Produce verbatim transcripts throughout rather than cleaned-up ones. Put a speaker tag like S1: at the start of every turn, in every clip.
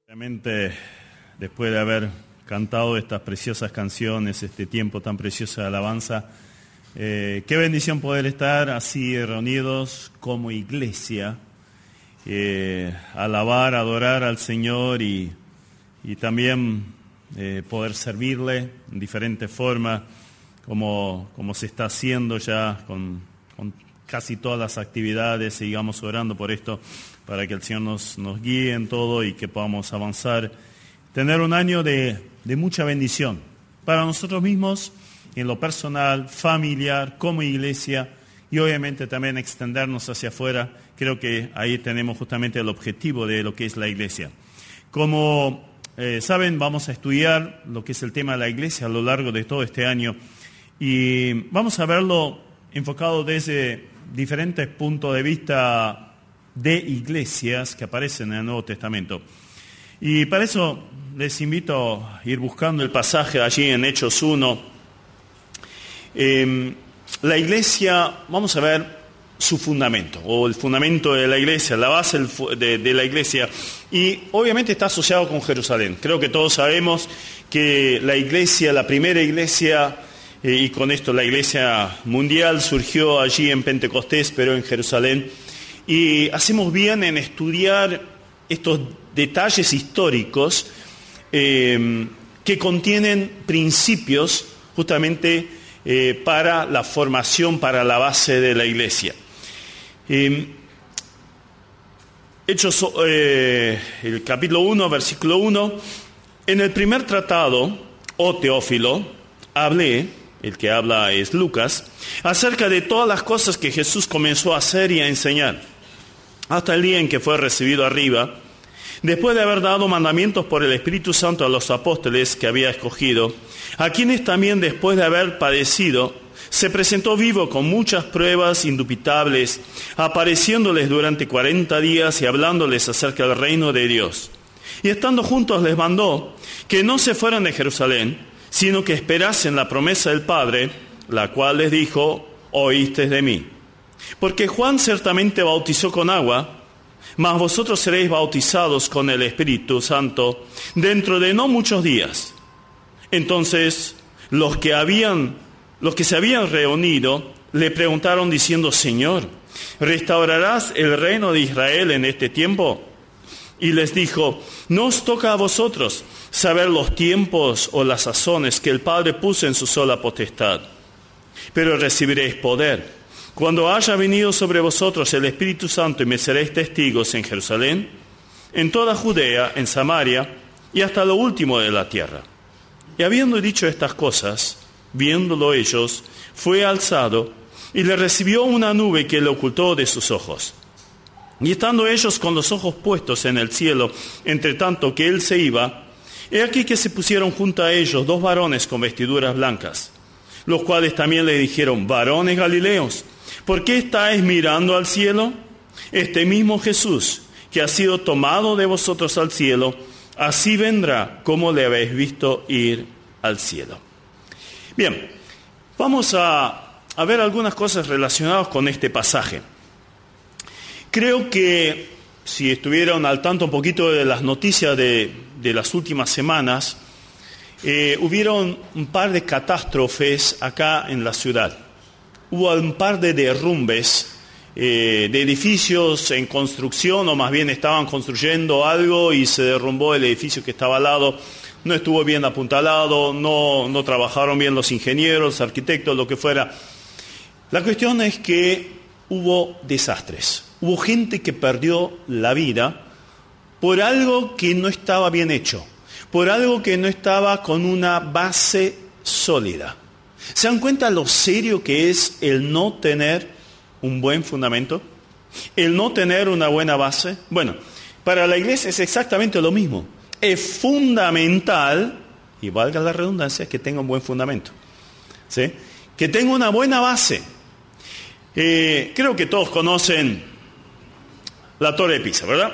S1: Realmente, después de haber cantado estas preciosas canciones, este tiempo tan precioso de alabanza, eh, qué bendición poder estar así reunidos como iglesia, eh, alabar, adorar al Señor y, y también eh, poder servirle en diferentes formas, como, como se está haciendo ya con, con casi todas las actividades. Sigamos orando por esto, para que el Señor nos, nos guíe en todo y que podamos avanzar, tener un año de, de mucha bendición para nosotros mismos, en lo personal, familiar, como iglesia, y obviamente también extendernos hacia afuera. Creo que ahí tenemos justamente el objetivo de lo que es la iglesia. Como eh, saben, vamos a estudiar lo que es el tema de la iglesia a lo largo de todo este año, y vamos a verlo enfocado desde diferentes puntos de vista de iglesias que aparecen en el Nuevo Testamento. Y para eso les invito a ir buscando el pasaje allí en Hechos uno. Eh, la iglesia, vamos a ver su fundamento, o el fundamento de la iglesia, la base de, de la iglesia, y obviamente está asociado con Jerusalén. Creo que todos sabemos que la iglesia, la primera iglesia, eh, y con esto la iglesia mundial, surgió allí en Pentecostés, pero en Jerusalén. Y hacemos bien en estudiar estos detalles históricos eh, que contienen principios justamente eh, para la formación, para la base de la iglesia. Eh, Hechos, eh, el capítulo uno, versículo uno. En el primer tratado, oh Teófilo, hablé, el que habla es Lucas, acerca de todas las cosas que Jesús comenzó a hacer y a enseñar, hasta el día en que fue recibido arriba, después de haber dado mandamientos por el Espíritu Santo a los apóstoles que había escogido, a quienes también después de haber padecido, se presentó vivo con muchas pruebas indubitables, apareciéndoles durante cuarenta días y hablándoles acerca del reino de Dios. Y estando juntos les mandó que no se fueran de Jerusalén, sino que esperasen la promesa del Padre, la cual les dijo: oísteis de mí. Porque Juan ciertamente bautizó con agua, mas vosotros seréis bautizados con el Espíritu Santo dentro de no muchos días. Entonces los que habían, los que se habían reunido le preguntaron diciendo: Señor, ¿restaurarás el reino de Israel en este tiempo? Y les dijo: no os toca a vosotros saber los tiempos o las sazones que el Padre puso en su sola potestad, pero recibiréis poder cuando haya venido sobre vosotros el Espíritu Santo, y me seréis testigos en Jerusalén, en toda Judea, en Samaria y hasta lo último de la tierra. Y habiendo dicho estas cosas, viéndolo ellos, fue alzado y le recibió una nube que le ocultó de sus ojos. Y estando ellos con los ojos puestos en el cielo, entre tanto que él se iba, he aquí que se pusieron junto a ellos dos varones con vestiduras blancas, los cuales también le dijeron: varones Galileos, ¿por qué estáis mirando al cielo? Este mismo Jesús, que ha sido tomado de vosotros al cielo, así vendrá como le habéis visto ir al cielo. Bien, vamos a, a ver algunas cosas relacionadas con este pasaje. Creo que si estuvieron al tanto un poquito de las noticias de, de las últimas semanas, eh, hubieron un par de catástrofes acá en la ciudad. Hubo un par de derrumbes eh, de edificios en construcción, o más bien estaban construyendo algo y se derrumbó el edificio que estaba al lado. No estuvo bien apuntalado, no, no trabajaron bien los ingenieros, arquitectos, lo que fuera. La cuestión es que hubo desastres. Hubo gente que perdió la vida por algo que no estaba bien hecho, por algo que no estaba con una base sólida. ¿Se dan cuenta lo serio que es el no tener un buen fundamento? El no tener una buena base. Bueno, para la iglesia es exactamente lo mismo. Es fundamental, y valga la redundancia, que tenga un buen fundamento, ¿sí? Que tenga una buena base. Eh, creo que todos conocen la Torre de Pisa, ¿verdad?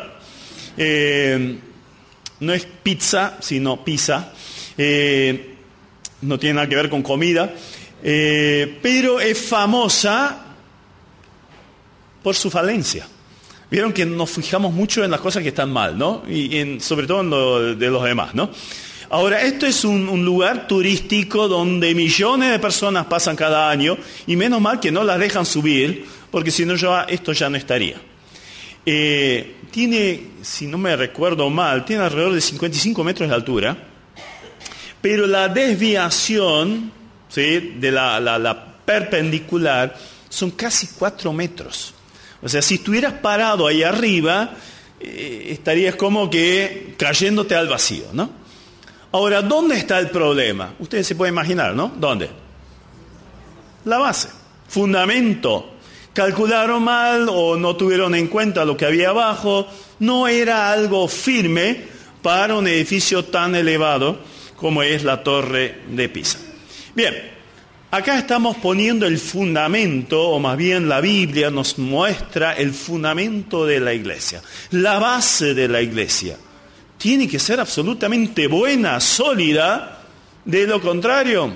S1: Eh, no es pizza, sino pizza. Eh, no tiene nada que ver con comida, eh, pero es famosa por su falencia. Vieron que nos fijamos mucho en las cosas que están mal, ¿no? Y en, sobre todo en lo de los demás, ¿no? Ahora, esto es un, un lugar turístico donde millones de personas pasan cada año y menos mal que no las dejan subir, porque si no ya, esto ya no estaría. Eh, tiene, si no me recuerdo mal, tiene alrededor de cincuenta y cinco metros de altura, pero la desviación, ¿sí?, de la, la, la perpendicular son casi cuatro metros. O sea, si estuvieras parado ahí arriba, eh, estarías como que cayéndote al vacío, ¿no? Ahora, ¿dónde está el problema? Ustedes se pueden imaginar, ¿no? ¿Dónde? La base, fundamento. Calcularon mal o no tuvieron en cuenta lo que había abajo. No era algo firme para un edificio tan elevado como es la Torre de Pisa. Bien. Acá estamos poniendo el fundamento, o más bien la Biblia nos muestra el fundamento de la iglesia, la base de la iglesia. Tiene que ser absolutamente buena, sólida, de lo contrario,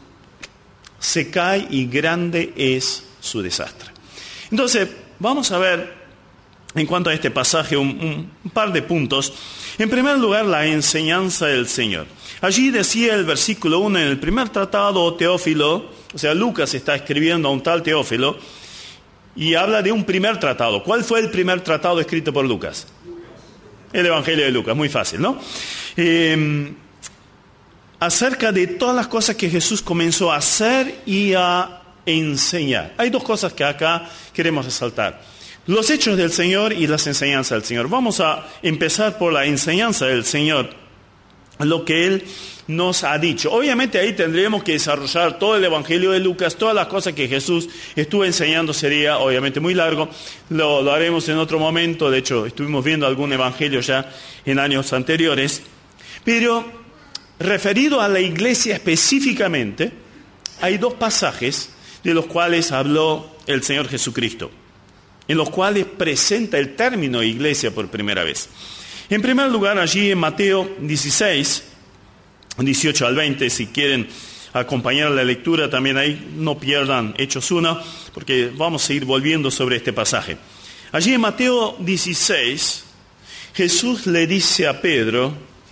S1: se cae y grande es su desastre. Entonces, vamos a ver, en cuanto a este pasaje, un, un, un par de puntos. En primer lugar, la enseñanza del Señor. Allí decía el versículo uno, en el primer tratado, Teófilo, o sea, Lucas está escribiendo a un tal Teófilo, y habla de un primer tratado. ¿Cuál fue el primer tratado escrito por Lucas? El Evangelio de Lucas, muy fácil, ¿no? Eh, acerca de todas las cosas que Jesús comenzó a hacer y a enseñar. Hay dos cosas que acá queremos resaltar. Los hechos del Señor y las enseñanzas del Señor. Vamos a empezar por la enseñanza del Señor, lo que Él nos ha dicho. Obviamente ahí tendríamos que desarrollar todo el Evangelio de Lucas, todas las cosas que Jesús estuvo enseñando, sería obviamente muy largo. Lo, lo haremos en otro momento. De hecho, estuvimos viendo algún evangelio ya en años anteriores. Pero referido a la iglesia específicamente, hay dos pasajes de los cuales habló el Señor Jesucristo, en los cuales presenta el término iglesia por primera vez. En primer lugar, allí en Mateo dieciséis, dieciocho al veinte, si quieren acompañar la lectura también ahí, no pierdan Hechos uno, porque vamos a ir volviendo sobre este pasaje. Allí en Mateo dieciséis, Jesús le dice a Pedro,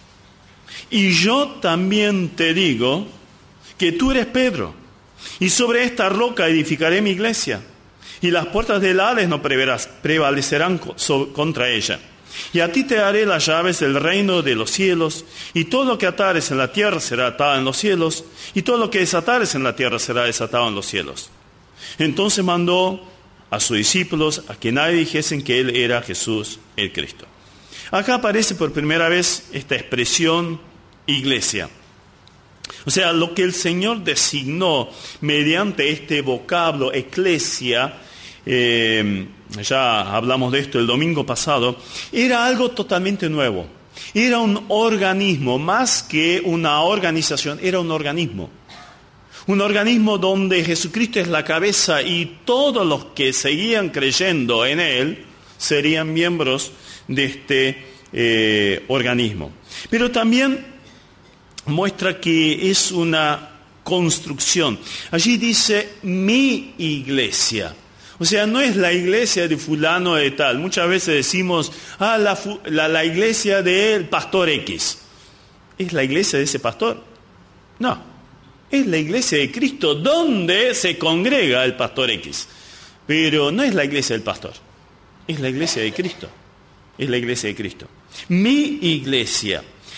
S1: y yo también te digo que tú eres Pedro, y sobre esta roca edificaré mi iglesia, y las puertas del Hades no prevalecerán contra ella. Y a ti te daré las llaves del reino de los cielos, y todo lo que atares en la tierra será atado en los cielos, y todo lo que desatares en la tierra será desatado en los cielos. Entonces mandó a sus discípulos a que nadie dijesen que Él era Jesús el Cristo. Acá aparece por primera vez esta expresión iglesia. O sea, lo que el Señor designó mediante este vocablo eclesia, eh, ya hablamos de esto el domingo pasado, era algo totalmente nuevo. Era un organismo, más que una organización, era un organismo. Un organismo donde Jesucristo es la cabeza y todos los que seguían creyendo en Él serían miembros de este eh, organismo. Pero también muestra que es una construcción. Allí dice mi iglesia. O sea, no es la iglesia de fulano de tal. Muchas veces decimos, ah, la, la, la iglesia del pastor X. ¿Es la iglesia de ese pastor? No, es la iglesia de Cristo donde se congrega el pastor X. Pero no es la iglesia del pastor, es la iglesia de Cristo. Es la iglesia de Cristo. Mi iglesia.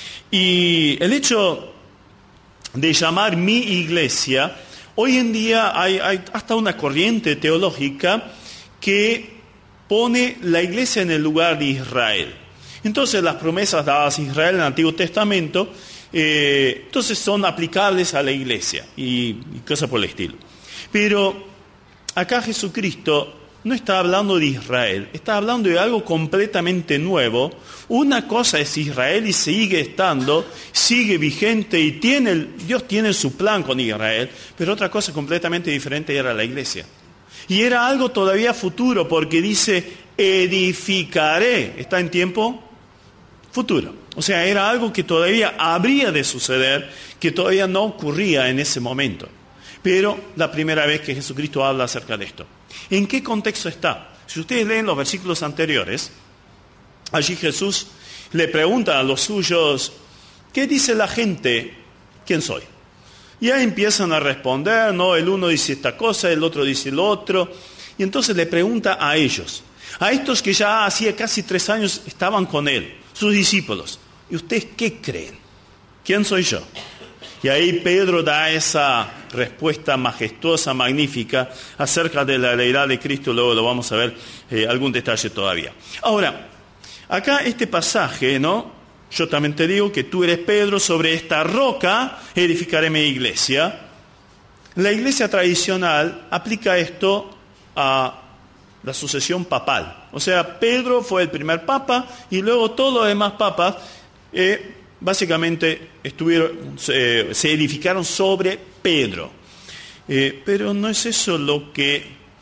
S1: Y el hecho de llamar mi iglesia, hoy en día hay, hay hasta una corriente teológica que pone la iglesia en el lugar de Israel. Entonces las promesas dadas a Israel en el Antiguo Testamento, eh, entonces son aplicables a la iglesia y, y cosas por el estilo. Pero acá Jesucristo no está hablando de Israel, está hablando de algo completamente nuevo. Una cosa es Israel y sigue estando, sigue vigente y tiene, Dios tiene su plan con Israel, pero otra cosa completamente diferente era la iglesia. Y era algo todavía futuro porque dice, edificaré, está en tiempo futuro. O sea, era algo que todavía habría de suceder, que todavía no ocurría en ese momento. Pero la primera vez que Jesucristo habla acerca de esto. ¿En qué contexto está? Si ustedes leen los versículos anteriores, allí Jesús le pregunta a los suyos, ¿qué dice la gente? ¿Quién soy? Y ahí empiezan a responder, ¿no? El uno dice esta cosa, el otro dice lo otro. Y entonces le pregunta a ellos, a estos que ya hacía casi tres años estaban con él, sus discípulos. ¿Y ustedes qué creen? ¿Quién soy yo? Y ahí Pedro da esa respuesta majestuosa, magnífica, acerca de la deidad de Cristo. Luego lo vamos a ver eh, algún detalle todavía. Ahora, acá este pasaje, ¿no? Yo también te digo que tú eres Pedro, sobre esta roca edificaré mi iglesia. La iglesia tradicional aplica esto a la sucesión papal. O sea, Pedro fue el primer papa y luego todos los demás papas eh, básicamente estuvieron, eh, se edificaron sobre Pedro. Eh, pero no es eso lo que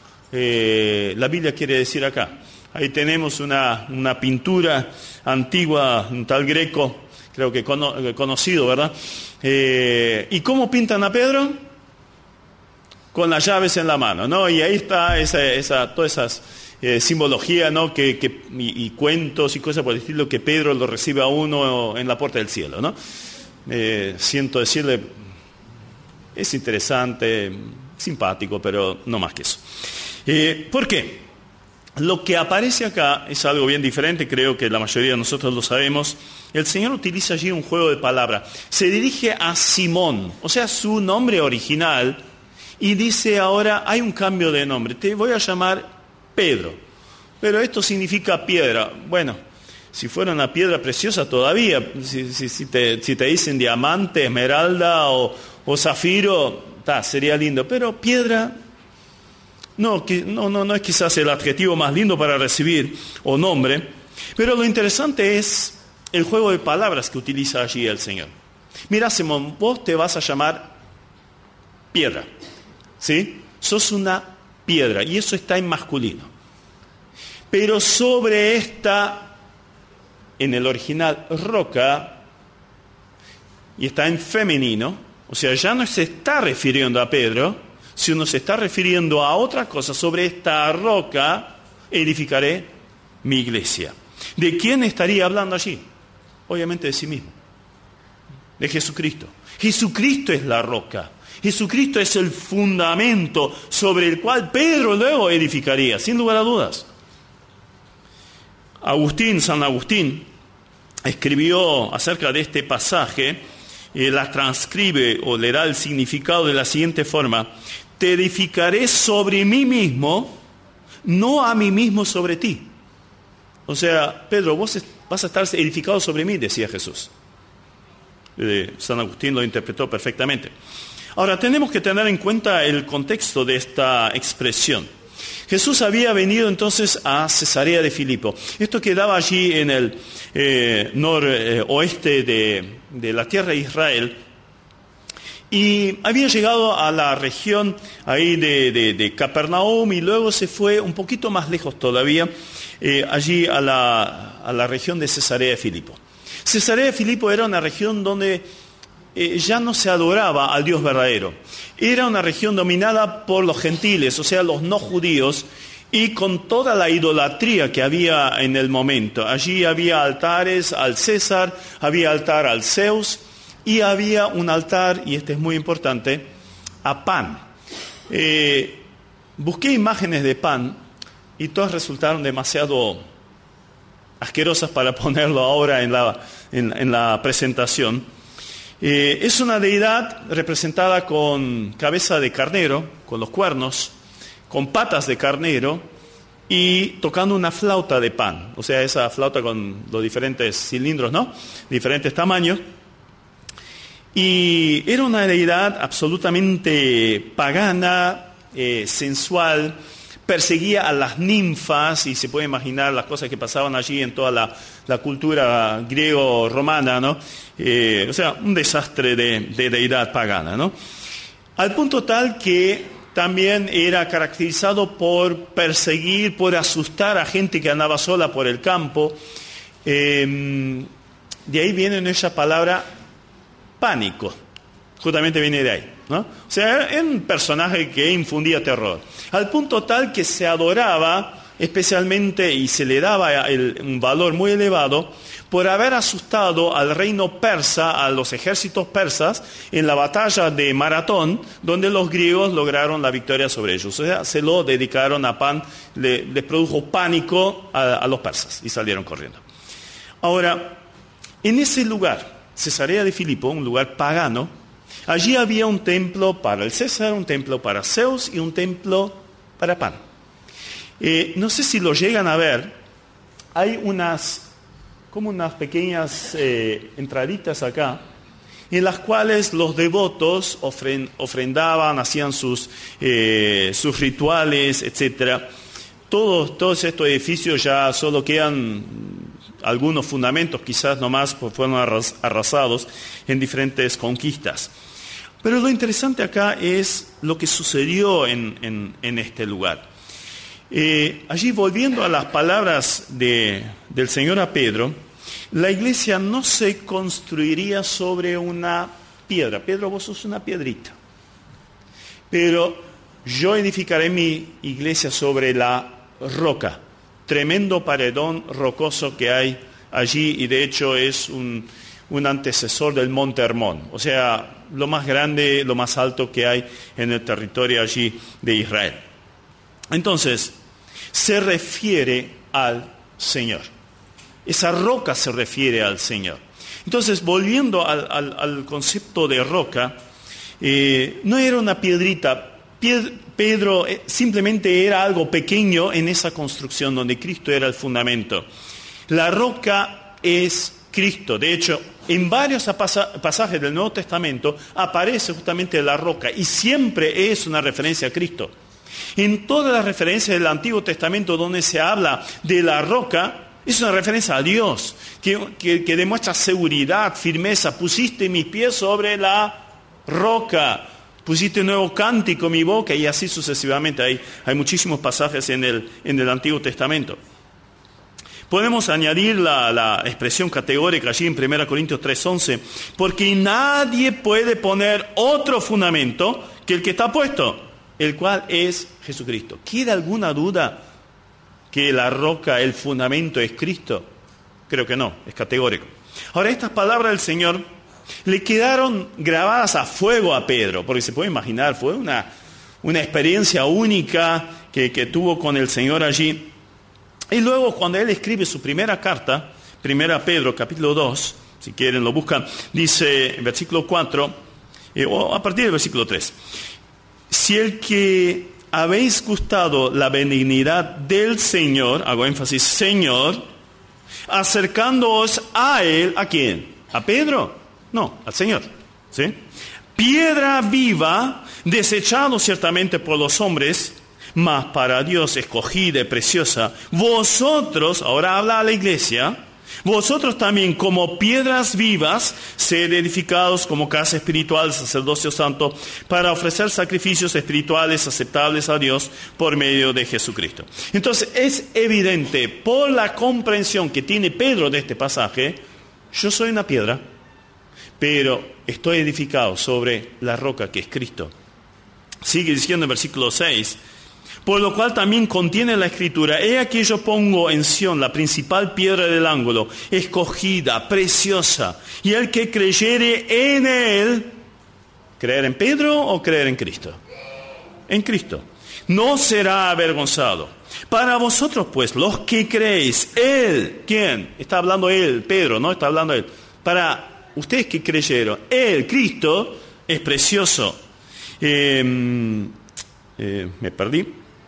S1: eh, la Biblia quiere decir acá. Ahí tenemos una, una pintura antigua, un tal Greco, creo que cono, conocido, ¿verdad? Eh, ¿Y cómo pintan a Pedro? Con las llaves en la mano, ¿no? Y ahí está esa, esa, todas esas eh, simbologías, ¿no? Que, que, y, y cuentos y cosas por el estilo, que Pedro lo recibe a uno en la puerta del cielo, ¿no? Eh, siento decirle, es interesante, simpático, pero no más que eso. Eh, ¿Por qué? Lo que aparece acá es algo bien diferente, creo que la mayoría de nosotros lo sabemos. El Señor utiliza allí un juego de palabras. Se dirige a Simón, o sea, su nombre original, y dice ahora, hay un cambio de nombre, te voy a llamar Pedro, pero esto significa piedra. Bueno, si fuera una piedra preciosa todavía, si, si, si, te, si te dicen diamante, esmeralda o, o zafiro, ta, sería lindo, pero piedra... No, no, no, no es quizás el adjetivo más lindo para recibir o nombre, pero lo interesante es el juego de palabras que utiliza allí el Señor. Mira, Simón, vos te vas a llamar piedra, ¿sí? Sos una piedra, y eso está en masculino. Pero sobre esta, en el original, roca, y está en femenino, o sea, ya no se está refiriendo a Pedro, si uno se está refiriendo a otra cosa, sobre esta roca edificaré mi iglesia. ¿De quién estaría hablando allí? Obviamente de sí mismo, de Jesucristo. Jesucristo es la roca. Jesucristo es el fundamento sobre el cual Pedro luego edificaría, sin lugar a dudas. Agustín, San Agustín, escribió acerca de este pasaje, eh, la transcribe o le da el significado de la siguiente forma: te edificaré sobre mí mismo, no a mí mismo sobre ti. O sea, Pedro, vos vas a estar edificado sobre mí, decía Jesús. Eh, San Agustín lo interpretó perfectamente. Ahora, tenemos que tener en cuenta el contexto de esta expresión. Jesús había venido entonces a Cesarea de Filipo. Esto quedaba allí en el eh, noroeste de, de la tierra de Israel. Y había llegado a la región ahí de, de, de Capernaum y luego se fue un poquito más lejos todavía, eh, allí a la, a la región de Cesarea de Filipo. Cesarea de Filipo era una región donde eh, ya no se adoraba al Dios verdadero. Era una región dominada por los gentiles, o sea, los no judíos, y con toda la idolatría que había en el momento. Allí había altares al César, había altar al Zeus, y había un altar, y este es muy importante, a Pan. Eh, busqué imágenes de Pan y todas resultaron demasiado asquerosas para ponerlo ahora en la, en, en la presentación. Eh, es una deidad representada con cabeza de carnero, con los cuernos, con patas de carnero y tocando una flauta de pan. O sea, esa flauta con los diferentes cilindros, ¿no? Diferentes tamaños. Y era una deidad absolutamente pagana, eh, sensual, perseguía a las ninfas, y se puede imaginar las cosas que pasaban allí en toda la, la cultura griego-romana, ¿no? Eh, o sea, un desastre de, de deidad pagana, ¿no? Al punto tal que también era caracterizado por perseguir, por asustar a gente que andaba sola por el campo. Eh, de ahí viene esa palabra pánico, justamente viene de ahí, ¿no? O sea, era un personaje que infundía terror, al punto tal que se adoraba especialmente, y se le daba el, un valor muy elevado, por haber asustado al reino persa, a los ejércitos persas, en la batalla de Maratón, donde los griegos lograron la victoria sobre ellos. O sea, se lo dedicaron a Pan, le, les produjo pánico a, a los persas y salieron corriendo. Ahora, en ese lugar, Cesarea de Filipo, un lugar pagano, allí había un templo para el César, un templo para Zeus y un templo para Pan. Eh, no sé si lo llegan a ver, hay unas, como unas pequeñas eh, entraditas acá, en las cuales los devotos ofren, ofrendaban, hacían sus, eh, sus rituales, etcétera. Todos, todos estos edificios ya solo quedan algunos fundamentos, quizás nomás fueron arras, arrasados en diferentes conquistas. Pero lo interesante acá es lo que sucedió en, en, en este lugar. Eh, allí, volviendo a las palabras de, del Señor a Pedro, la iglesia no se construiría sobre una piedra. Pedro, vos sos una piedrita. Pero yo edificaré mi iglesia sobre la roca. Tremendo paredón rocoso que hay allí, y de hecho es un, un antecesor del Monte Hermón. O sea, lo más grande, lo más alto que hay en el territorio allí de Israel. Entonces, se refiere al Señor. Esa roca se refiere al Señor. Entonces, volviendo al, al, al concepto de roca, eh, no era una piedrita. Pedro simplemente era algo pequeño en esa construcción donde Cristo era el fundamento. La roca es Cristo. De hecho, en varios pasajes del Nuevo Testamento aparece justamente la roca y siempre es una referencia a Cristo. En todas las referencias del Antiguo Testamento donde se habla de la roca, es una referencia a Dios, que, que, que demuestra seguridad, firmeza. Pusiste mis pies sobre la roca, pusiste un nuevo cántico en mi boca, y así sucesivamente. Hay, hay muchísimos pasajes en el, en el Antiguo Testamento. Podemos añadir la, la expresión categórica allí en primera Corintios tres once, porque nadie puede poner otro fundamento que el que está puesto, el cual es Jesucristo. ¿Queda alguna duda que la roca, el fundamento es Cristo? Creo que no, es categórico. Ahora, estas palabras del Señor le quedaron grabadas a fuego a Pedro, porque se puede imaginar, fue una, una experiencia única que, que tuvo con el Señor allí. Y luego, cuando él escribe su primera carta, primera Pedro, capítulo dos, si quieren lo buscan, dice en versículo cuatro, eh, o a partir del versículo tres, si el que habéis gustado la benignidad del Señor, hago énfasis, Señor, acercándoos a Él, ¿a quién? ¿A Pedro? No, al Señor, ¿sí? Piedra viva, desechado ciertamente por los hombres, mas para Dios escogida y preciosa. Vosotros, ahora habla a la iglesia, vosotros también como piedras vivas, sed edificados como casa espiritual, sacerdocio santo, para ofrecer sacrificios espirituales aceptables a Dios por medio de Jesucristo. Entonces es evidente por la comprensión que tiene Pedro de este pasaje, yo soy una piedra, pero estoy edificado sobre la roca que es Cristo. Sigue diciendo en versículo seis, por lo cual también contiene la Escritura, he aquí yo pongo en Sión la principal piedra del ángulo, escogida, preciosa, y el que creyere en él, ¿creer en Pedro o creer en Cristo? En Cristo. No será avergonzado. Para vosotros pues, los que creéis, él, ¿quién? Está hablando él, Pedro, ¿no? Está hablando él. Para ustedes que creyeron, él, Cristo, es precioso. Eh, eh, me perdí.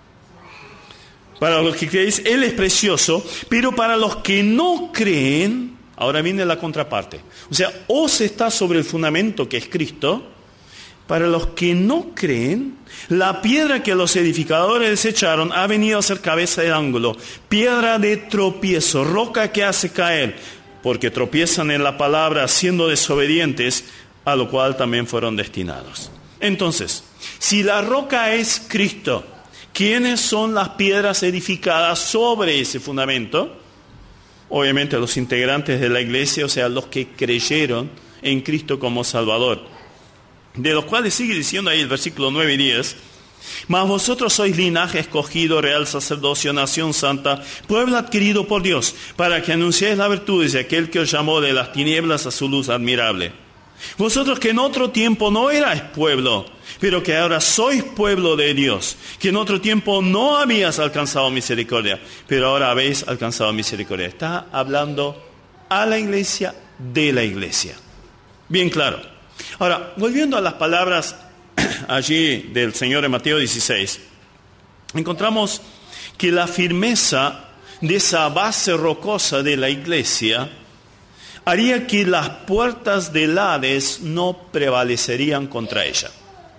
S1: Para los que creéis, Él es precioso, pero para los que no creen, ahora viene la contraparte. O sea, o se está sobre el fundamento que es Cristo, para los que no creen, la piedra que los edificadores desecharon ha venido a ser cabeza de ángulo, piedra de tropiezo, roca que hace caer, porque tropiezan en la palabra siendo desobedientes, a lo cual también fueron destinados. Entonces, si la roca es Cristo, ¿quiénes son las piedras edificadas sobre ese fundamento? Obviamente los integrantes de la iglesia, o sea, los que creyeron en Cristo como Salvador. De los cuales sigue diciendo ahí el versículo nueve y diez, Mas vosotros sois linaje escogido, real sacerdocio, nación santa, pueblo adquirido por Dios, para que anunciéis las virtudes de aquel que os llamó de las tinieblas a su luz admirable. Vosotros que en otro tiempo no erais pueblo, pero que ahora sois pueblo de Dios, que en otro tiempo no habías alcanzado misericordia, pero ahora habéis alcanzado misericordia. Está hablando a la iglesia, de la iglesia. Bien claro. Ahora, volviendo a las palabras allí del Señor en Mateo dieciséis, encontramos que la firmeza de esa base rocosa de la iglesia haría que las puertas del Hades no prevalecerían contra ella.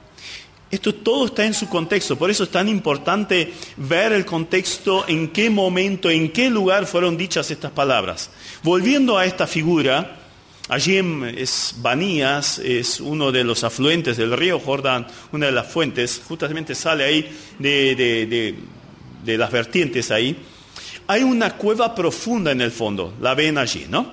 S1: Esto todo está en su contexto, por eso es tan importante ver el contexto, en qué momento, en qué lugar fueron dichas estas palabras. Volviendo a esta figura, allí en es Banías, es uno de los afluentes del río Jordán, una de las fuentes, justamente sale ahí de, de, de, de las vertientes ahí. Hay una cueva profunda en el fondo, la ven allí, ¿no?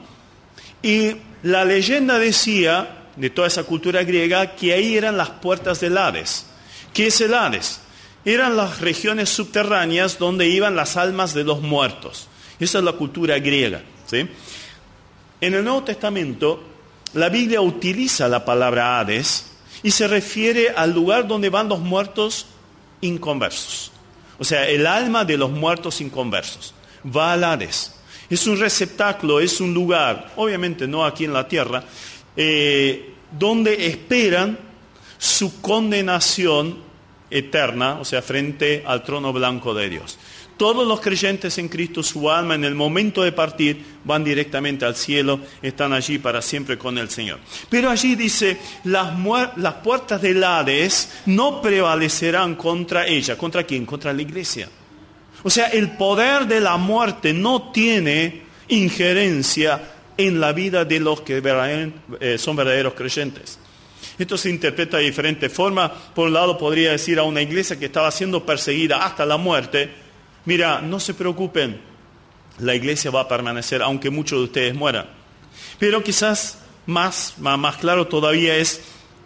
S1: Y la leyenda decía, de toda esa cultura griega, que ahí eran las puertas del Hades. ¿Qué es el Hades? Eran las regiones subterráneas donde iban las almas de los muertos. Esa es la cultura griega, ¿sí? En el Nuevo Testamento, la Biblia utiliza la palabra Hades y se refiere al lugar donde van los muertos inconversos. O sea, el alma de los muertos inconversos va al Hades. Es un receptáculo, es un lugar, obviamente no aquí en la tierra, eh, donde esperan su condenación eterna, o sea, frente al trono blanco de Dios. Todos los creyentes en Cristo, su alma en el momento de partir, van directamente al cielo, están allí para siempre con el Señor. Pero allí dice, las, muer- las puertas del Hades no prevalecerán contra ella. ¿Contra quién? Contra la iglesia. O sea, el poder de la muerte no tiene injerencia en la vida de los que son verdaderos creyentes. Esto se interpreta de diferentes formas. Por un lado podría decir a una iglesia que estaba siendo perseguida hasta la muerte, mira, no se preocupen, la iglesia va a permanecer aunque muchos de ustedes mueran. Pero quizás más, más, más claro todavía es,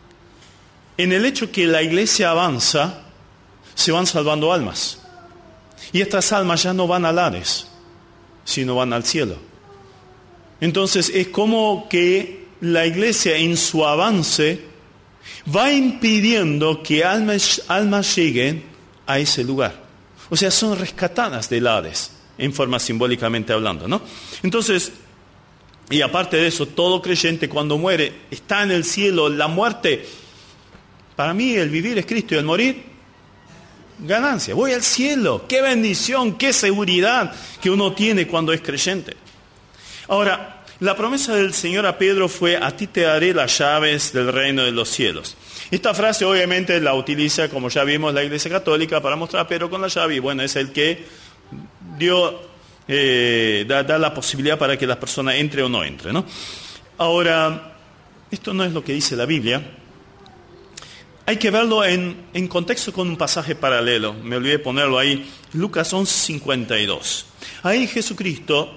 S1: en el hecho que la iglesia avanza, se van salvando almas. Y estas almas ya no van al Hades, sino van al cielo. Entonces es como que la iglesia en su avance va impidiendo que almas, almas lleguen a ese lugar. O sea, son rescatadas del Hades, en forma simbólicamente hablando, ¿no? Entonces, y aparte de eso, todo creyente cuando muere está en el cielo. La muerte, para mí el vivir es Cristo y el morir, ganancia. Voy al cielo, qué bendición, qué seguridad que uno tiene cuando es creyente. Ahora, la promesa del Señor a Pedro fue, a ti te daré las llaves del reino de los cielos. Esta frase obviamente la utiliza, como ya vimos, la Iglesia Católica para mostrar a Pedro con la llave, y bueno, es el que dio, eh, da, da la posibilidad para que la persona entre o no entre, ¿no? Ahora, esto no es lo que dice la Biblia. Hay que verlo en, en contexto con un pasaje paralelo. Me olvidé ponerlo ahí, Lucas once, cincuenta y dos. Ahí Jesucristo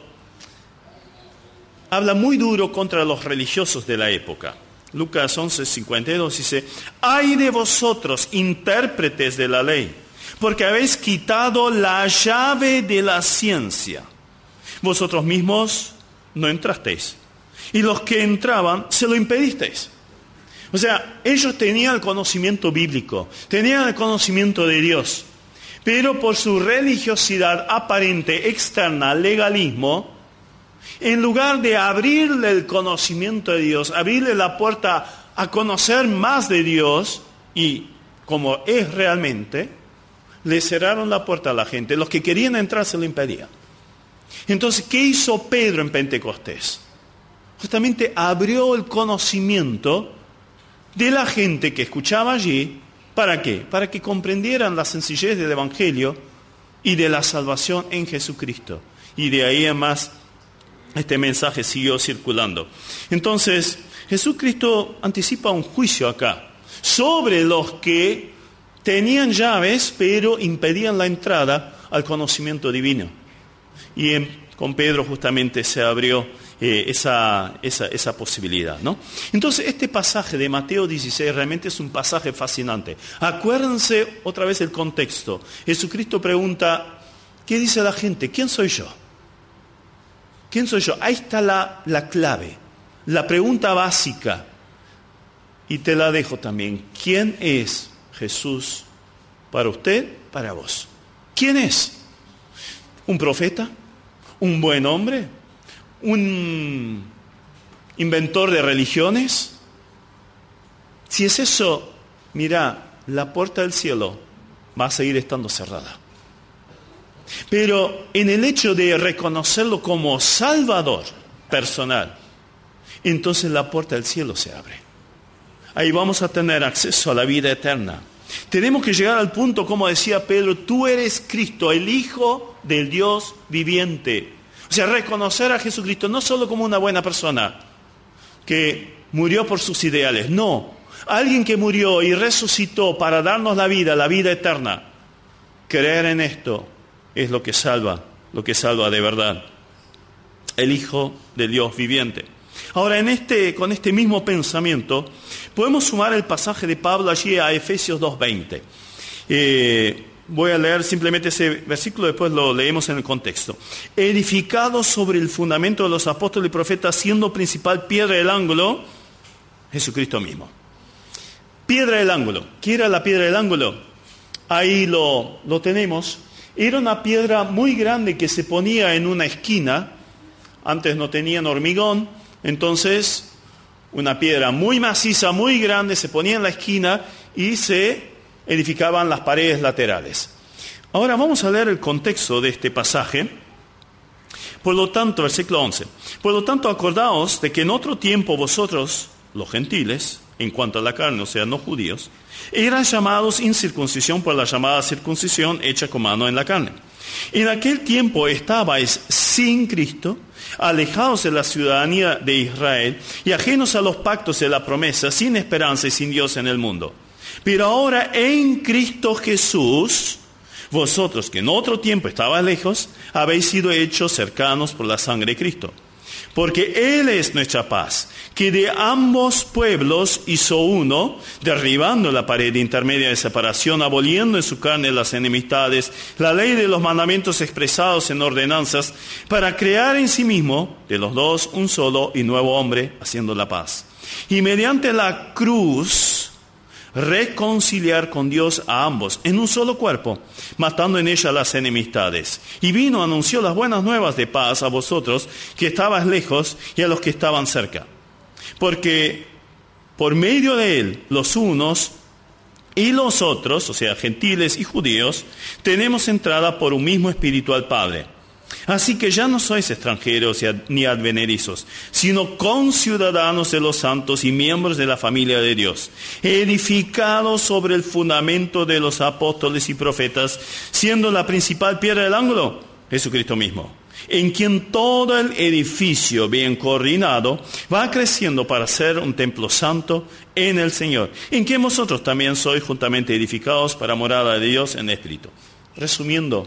S1: habla muy duro contra los religiosos de la época. Lucas once, cincuenta y dos dice, ¡ay de vosotros, intérpretes de la ley! Porque habéis quitado la llave de la ciencia. Vosotros mismos no entrasteis, y los que entraban se lo impedisteis. O sea, ellos tenían el conocimiento bíblico, tenían el conocimiento de Dios, pero por su religiosidad aparente, externa, legalismo, en lugar de abrirle el conocimiento de Dios, abrirle la puerta a conocer más de Dios, y como es realmente, le cerraron la puerta a la gente. Los que querían entrar se lo impedían. Entonces, ¿qué hizo Pedro en Pentecostés? Justamente abrió el conocimiento de la gente que escuchaba allí. ¿Para qué? Para que comprendieran la sencillez del Evangelio y de la salvación en Jesucristo. Y de ahí en más, este mensaje siguió circulando. Entonces, Jesucristo anticipa un juicio acá sobre los que tenían llaves, pero impedían la entrada al conocimiento divino. Y en, con Pedro justamente se abrió eh, esa, esa, esa posibilidad, ¿no? Entonces, este pasaje de Mateo dieciséis realmente es un pasaje fascinante. Acuérdense otra vez el contexto. Jesucristo pregunta, ¿qué dice la gente? ¿Quién soy yo? ¿Quién soy yo? Ahí está la, la clave, la pregunta básica. Y te la dejo también. ¿Quién es Jesús para usted, para vos? ¿Quién es? ¿Un profeta? ¿Un buen hombre? ¿Un inventor de religiones? Si es eso, mira, la puerta del cielo va a seguir estando cerrada. Pero en el hecho de reconocerlo como Salvador personal, entonces la puerta del cielo se abre. Ahí vamos a tener acceso a la vida eterna. Tenemos que llegar al punto, como decía Pedro, tú eres Cristo, el Hijo del Dios viviente. O sea, reconocer a Jesucristo no solo como una buena persona que murió por sus ideales, no. Alguien que murió y resucitó para darnos la vida, la vida eterna. Creer en esto es lo que salva, lo que salva de verdad. El Hijo del Dios viviente. Ahora, en este, con este mismo pensamiento, podemos sumar el pasaje de Pablo allí a Efesios dos veinte. Eh, voy a leer simplemente ese versículo, después lo leemos en el contexto. Edificado sobre el fundamento de los apóstoles y profetas, siendo principal piedra del ángulo, Jesucristo mismo. Piedra del ángulo. ¿Qué era la piedra del ángulo? Ahí lo, lo tenemos. Era una piedra muy grande que se ponía en una esquina. Antes no tenían hormigón, entonces una piedra muy maciza, muy grande, se ponía en la esquina y se edificaban las paredes laterales. Ahora vamos a leer el contexto de este pasaje. Por lo tanto, versículo once. Por lo tanto, acordaos de que en otro tiempo vosotros, los gentiles, en cuanto a la carne, o sea, no judíos, eran llamados incircuncisión por la llamada circuncisión hecha con mano en la carne. En aquel tiempo estabais sin Cristo, alejados de la ciudadanía de Israel y ajenos a los pactos de la promesa, sin esperanza y sin Dios en el mundo. Pero ahora en Cristo Jesús, vosotros que en otro tiempo estabais lejos, habéis sido hechos cercanos por la sangre de Cristo. Porque Él es nuestra paz, que de ambos pueblos hizo uno, derribando la pared intermedia de separación, aboliendo en su carne las enemistades, la ley de los mandamientos expresados en ordenanzas, para crear en sí mismo, de los dos, un solo y nuevo hombre, haciendo la paz. Y mediante la cruz, reconciliar con Dios a ambos en un solo cuerpo, matando en ella las enemistades. Y vino, anunció las buenas nuevas de paz a vosotros que estabais lejos y a los que estaban cerca. Porque por medio de él, los unos y los otros, o sea, gentiles y judíos, tenemos entrada por un mismo espíritu al Padre. Así que ya no sois extranjeros ni advenedizos, sino conciudadanos de los santos y miembros de la familia de Dios, edificados sobre el fundamento de los apóstoles y profetas, siendo la principal piedra del ángulo Jesucristo mismo, en quien todo el edificio bien coordinado va creciendo para ser un templo santo en el Señor, en quien vosotros también sois juntamente edificados para morada de Dios en espíritu. Resumiendo,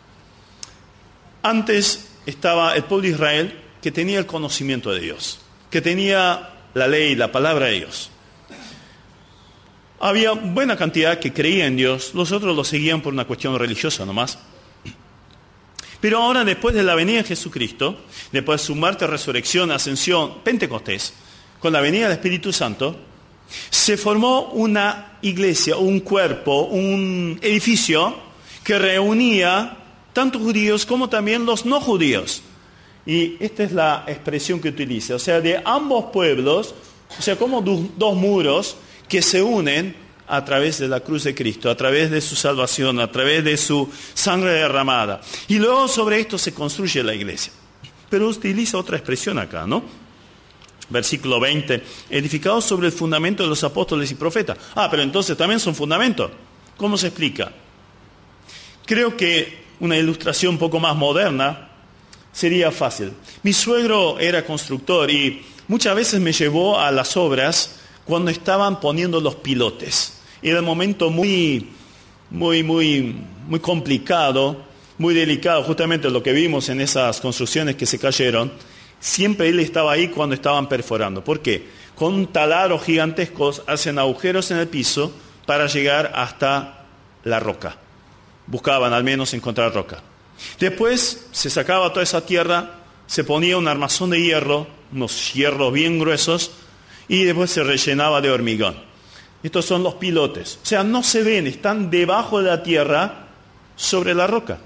S1: antes estaba el pueblo de Israel que tenía el conocimiento de Dios, que tenía la ley, la palabra de Dios. Había buena cantidad que creía en Dios, los otros lo seguían por una cuestión religiosa nomás. Pero ahora, después de la venida de Jesucristo, después de su muerte, resurrección, ascensión, Pentecostés, con la venida del Espíritu Santo, se formó una iglesia, un cuerpo, un edificio que reunía tanto judíos como también los no judíos. Y esta es la expresión que utiliza. O sea, de ambos pueblos, o sea, como do, dos muros que se unen a través de la cruz de Cristo, a través de su salvación, a través de su sangre derramada. Y luego sobre esto se construye la iglesia. Pero utiliza otra expresión acá, ¿no? Versículo veinte. Edificados sobre el fundamento de los apóstoles y profetas. Ah, pero entonces también son fundamentos. ¿Cómo se explica? Creo que una ilustración un poco más moderna sería fácil. Mi suegro era constructor y muchas veces me llevó a las obras cuando estaban poniendo los pilotes. Era un momento muy, muy, muy, muy complicado, muy delicado, justamente lo que vimos en esas construcciones que se cayeron. siempre él estaba ahí cuando estaban perforando. ¿Por qué? Con taladros gigantescos hacen agujeros en el piso para llegar hasta la roca. Buscaban al menos encontrar roca. Después se sacaba toda esa tierra, se ponía un armazón de hierro, unos hierros bien gruesos, y después se rellenaba de hormigón. Estos son los pilotes. O sea, no se ven, están debajo de la tierra, sobre la roca.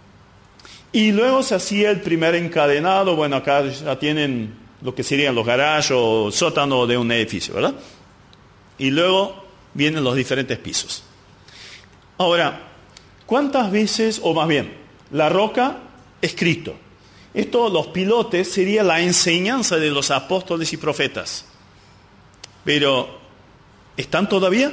S1: Y luego se hacía el primer encadenado. Bueno, acá ya tienen lo que serían los garajes o sótano de un edificio, ¿verdad? Y luego vienen los diferentes pisos. Ahora, ¿cuántas veces, o más bien, la roca es Cristo? Esto, los pilotes, sería la enseñanza de los apóstoles y profetas. Pero, ¿están todavía?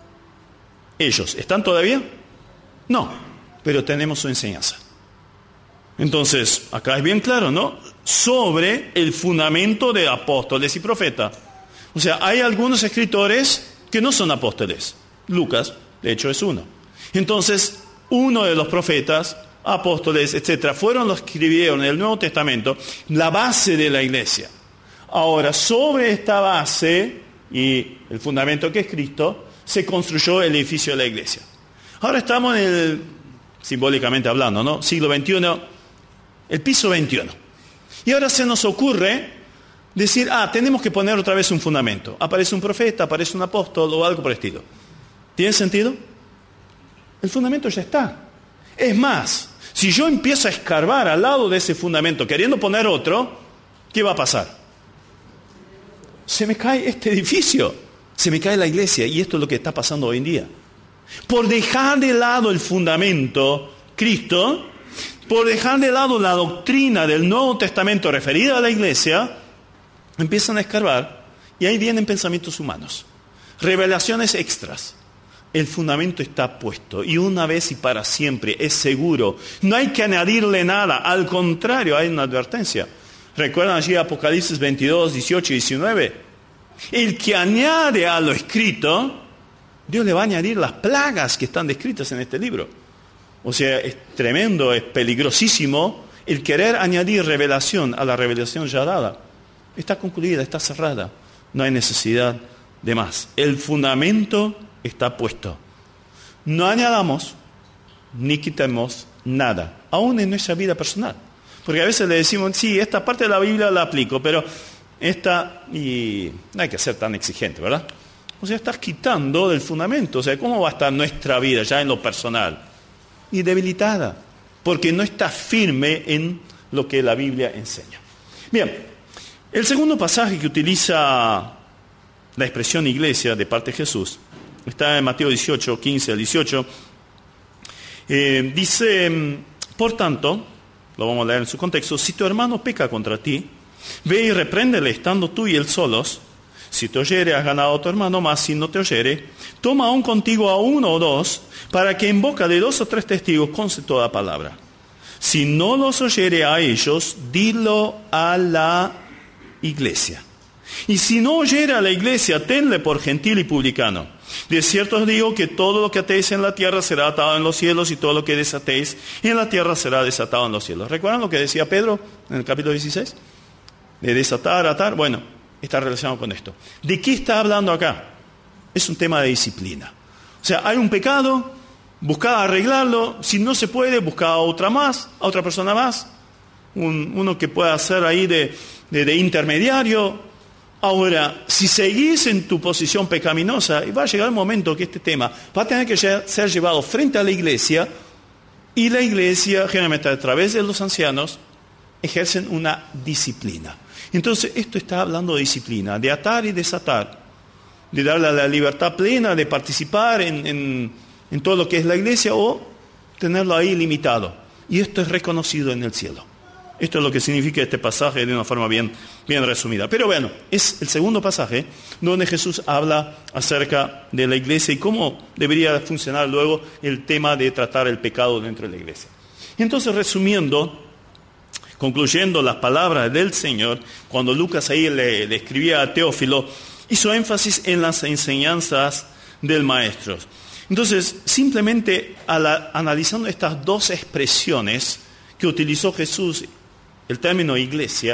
S1: Ellos, ¿están todavía? No, pero tenemos su enseñanza. Entonces, acá es bien claro, ¿no? Sobre el fundamento de apóstoles y profetas. O sea, hay algunos escritores que no son apóstoles. Lucas, de hecho, es uno. Entonces, uno de los profetas, apóstoles, etcétera, fueron los que escribieron en el Nuevo Testamento la base de la iglesia. Ahora, sobre esta base y el fundamento que es Cristo, se construyó el edificio de la iglesia. Ahora estamos en el, simbólicamente hablando, ¿no? Siglo veintiuno, el piso veintiuno. Y ahora se nos ocurre decir, ah, tenemos que poner otra vez un fundamento. Aparece un profeta, aparece un apóstol o algo por el estilo. ¿Tiene sentido? El fundamento ya está. Es más, si yo empiezo a escarbar al lado de ese fundamento queriendo poner otro, ¿qué va a pasar? Se me cae este edificio, se me cae la iglesia, y esto es lo que está pasando hoy en día. Por dejar de lado el fundamento, Cristo, por dejar de lado la doctrina del Nuevo Testamento referida a la iglesia, empiezan a escarbar y ahí vienen pensamientos humanos, revelaciones extras. El fundamento está puesto y una vez y para siempre es seguro. No hay que añadirle nada, al contrario, hay una advertencia. ¿Recuerdan allí Apocalipsis veintidós, dieciocho y diecinueve? El que añade a lo escrito, Dios le va a añadir las plagas que están descritas en este libro. O sea, es tremendo, es peligrosísimo el querer añadir revelación a la revelación ya dada. Está concluida, está cerrada. No hay necesidad de más. El fundamento está puesto. No añadamos ni quitemos nada, aún en nuestra vida personal. Porque a veces le decimos, sí, esta parte de la Biblia la aplico, pero esta, y no hay que ser tan exigente, ¿verdad? O sea, estás quitando del fundamento. O sea, ¿cómo va a estar nuestra vida ya en lo personal? Y debilitada, porque no está firme en lo que la Biblia enseña. Bien, el segundo pasaje que utiliza la expresión iglesia de parte de Jesús está en Mateo dieciocho, quince al dieciocho. Eh, dice, por tanto, lo vamos a leer en su contexto, si tu hermano peca contra ti, ve y repréndele estando tú y él solos. Si te oyere, has ganado a tu hermano, mas si no te oyere, toma aún contigo a uno o dos, para que en boca de dos o tres testigos conste toda palabra. Si no los oyere a ellos, dilo a la iglesia. Y si no oyere a la iglesia, tenle por gentil y publicano. De cierto os digo que todo lo que atéis en la tierra será atado en los cielos, y todo lo que desatéis en la tierra será desatado en los cielos. ¿Recuerdan lo que decía Pedro en el capítulo dieciséis? De desatar, atar, bueno, está relacionado con esto. ¿De qué está hablando acá? Es un tema de disciplina. O sea, hay un pecado, buscad arreglarlo, si no se puede, buscad a otra más, a otra persona más, un, uno que pueda ser ahí de, de, de intermediario. Ahora, si seguís en tu posición pecaminosa, va a llegar el momento que este tema va a tener que ser llevado frente a la iglesia, y la iglesia, generalmente a través de los ancianos, ejercen una disciplina. Entonces, esto está hablando de disciplina, de atar y desatar, de darle la libertad plena de participar en, en, en todo lo que es la iglesia, o tenerlo ahí limitado. Y esto es reconocido en el cielo. Esto es lo que significa este pasaje de una forma bien, bien resumida. Pero bueno, es el segundo pasaje donde Jesús habla acerca de la iglesia y cómo debería funcionar luego el tema de tratar el pecado dentro de la iglesia. Y entonces, resumiendo, concluyendo las palabras del Señor, cuando Lucas ahí le, le escribía a Teófilo, hizo énfasis en las enseñanzas del Maestro. Entonces, simplemente la, analizando estas dos expresiones que utilizó Jesús, el término iglesia,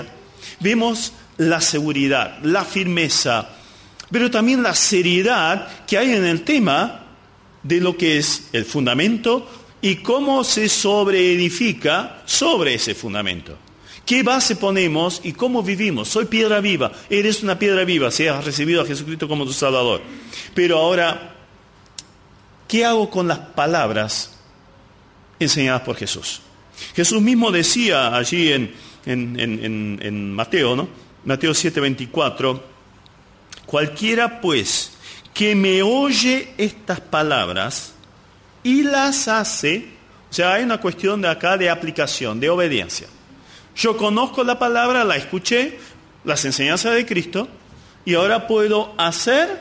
S1: vemos la seguridad, la firmeza, pero también la seriedad que hay en el tema de lo que es el fundamento y cómo se sobreedifica sobre ese fundamento. ¿Qué base ponemos y cómo vivimos? Soy piedra viva, eres una piedra viva si has recibido a Jesucristo como tu Salvador. Pero ahora, ¿qué hago con las palabras enseñadas por Jesús? Jesús mismo decía allí en, en, en, en Mateo, ¿no? Mateo siete veinticuatro, cualquiera pues que me oye estas palabras y las hace, o sea, hay una cuestión de acá de aplicación, de obediencia. Yo conozco la palabra, la escuché, las enseñanzas de Cristo, y ahora puedo hacer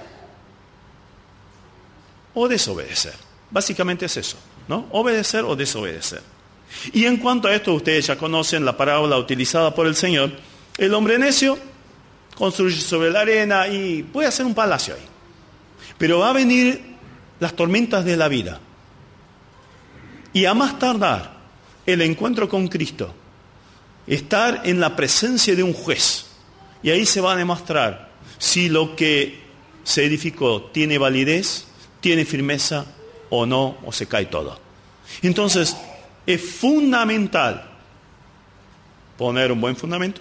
S1: o desobedecer. Básicamente es eso, ¿no? Obedecer o desobedecer. Y en cuanto a esto, ustedes ya conocen la parábola utilizada por el Señor. El hombre necio construye sobre la arena y puede hacer un palacio ahí. Pero va a venir las tormentas de la vida. Y a más tardar, el encuentro con Cristo, estar en la presencia de un juez. Y ahí se va a demostrar si lo que se edificó tiene validez, tiene firmeza o no, o se cae todo. Entonces, es fundamental poner un buen fundamento,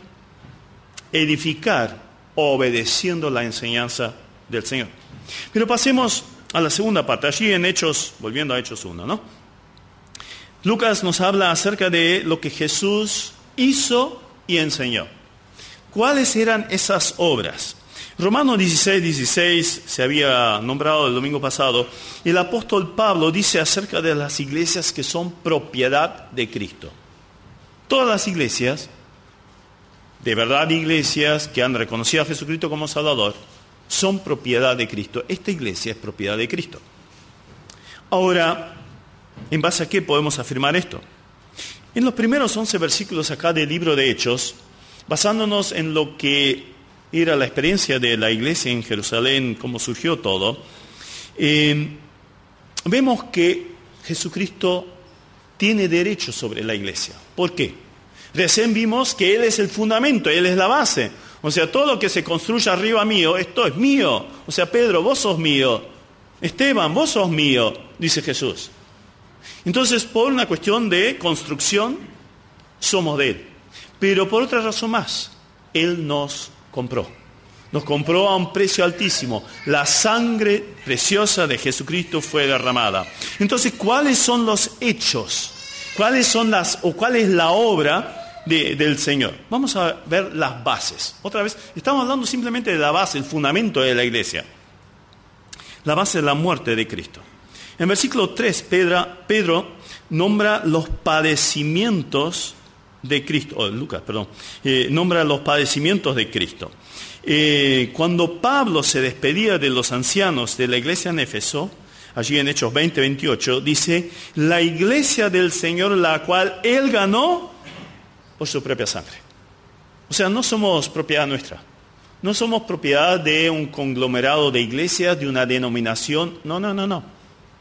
S1: edificar obedeciendo la enseñanza del Señor. Pero pasemos a la segunda parte, allí en Hechos, volviendo a Hechos uno, ¿no? Lucas nos habla acerca de lo que Jesús hizo y enseñó. ¿Cuáles eran esas obras? Romanos dieciséis, dieciséis se había nombrado el domingo pasado, y el apóstol Pablo dice acerca de las iglesias que son propiedad de Cristo. Todas las iglesias, de verdad iglesias que han reconocido a Jesucristo como Salvador, son propiedad de Cristo. Esta iglesia es propiedad de Cristo. Ahora, ¿en base a qué podemos afirmar esto? En los primeros once versículos acá del libro de Hechos, basándonos en lo que era la experiencia de la iglesia en Jerusalén, cómo surgió todo, eh, vemos que Jesucristo tiene derecho sobre la iglesia. ¿Por qué? Recién vimos que Él es el fundamento, Él es la base. O sea, todo lo que se construye arriba mío, esto es mío. O sea, Pedro, vos sos mío. Esteban, vos sos mío, dice Jesús. Entonces, por una cuestión de construcción, somos de Él. Pero por otra razón más, Él nos compró. Nos compró a un precio altísimo. La sangre preciosa de Jesucristo fue derramada. Entonces, ¿cuáles son los hechos? ¿Cuáles son las, o cuál es la obra de, del Señor? Vamos a ver las bases. Otra vez, estamos hablando simplemente de la base, el fundamento de la iglesia. La base de la muerte de Cristo. En versículo tres, Pedro, Pedro nombra los padecimientos de Cristo, oh, Lucas, perdón, eh, nombra los padecimientos de Cristo. Eh, cuando Pablo se despedía de los ancianos de la iglesia en Éfeso, allí en Hechos veinte, veintiocho, dice, la iglesia del Señor, la cual Él ganó por su propia sangre. O sea, no somos propiedad nuestra. No somos propiedad de un conglomerado de iglesias, de una denominación. No, no, no, no.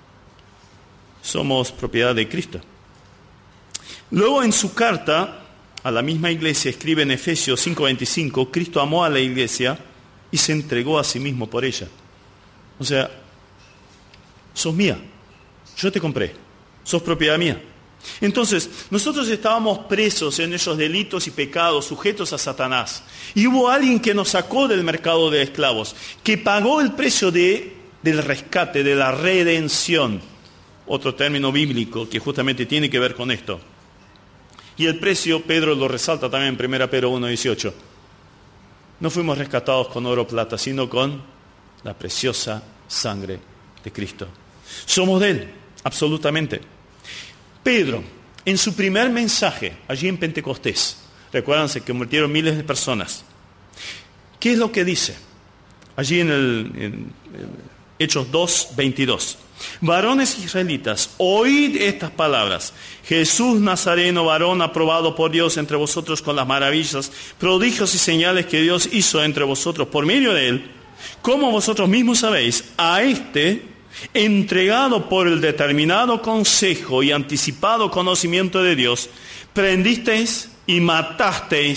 S1: Somos propiedad de Cristo. Luego en su carta a la misma iglesia escribe en Efesios cinco veinticinco, Cristo amó a la iglesia y se entregó a sí mismo por ella. O sea, sos mía, yo te compré, sos propiedad mía. Entonces, nosotros estábamos presos en esos delitos y pecados, sujetos a Satanás. Y hubo alguien que nos sacó del mercado de esclavos, que pagó el precio de, del rescate, de la redención. Otro término bíblico que justamente tiene que ver con esto. Y el precio, Pedro lo resalta también en primera Pedro uno dieciocho. No fuimos rescatados con oro o plata, sino con la preciosa sangre de Cristo. Somos de Él, absolutamente. Pedro, en su primer mensaje, allí en Pentecostés, recuerdan, se convirtieron miles de personas. ¿Qué es lo que dice? Allí en, el, en, en Hechos dos, veintidós. Varones israelitas, oíd estas palabras. Jesús Nazareno, varón aprobado por Dios entre vosotros con las maravillas, prodigios y señales que Dios hizo entre vosotros por medio de Él, como vosotros mismos sabéis, a este, entregado por el determinado consejo y anticipado conocimiento de Dios, prendisteis y matasteis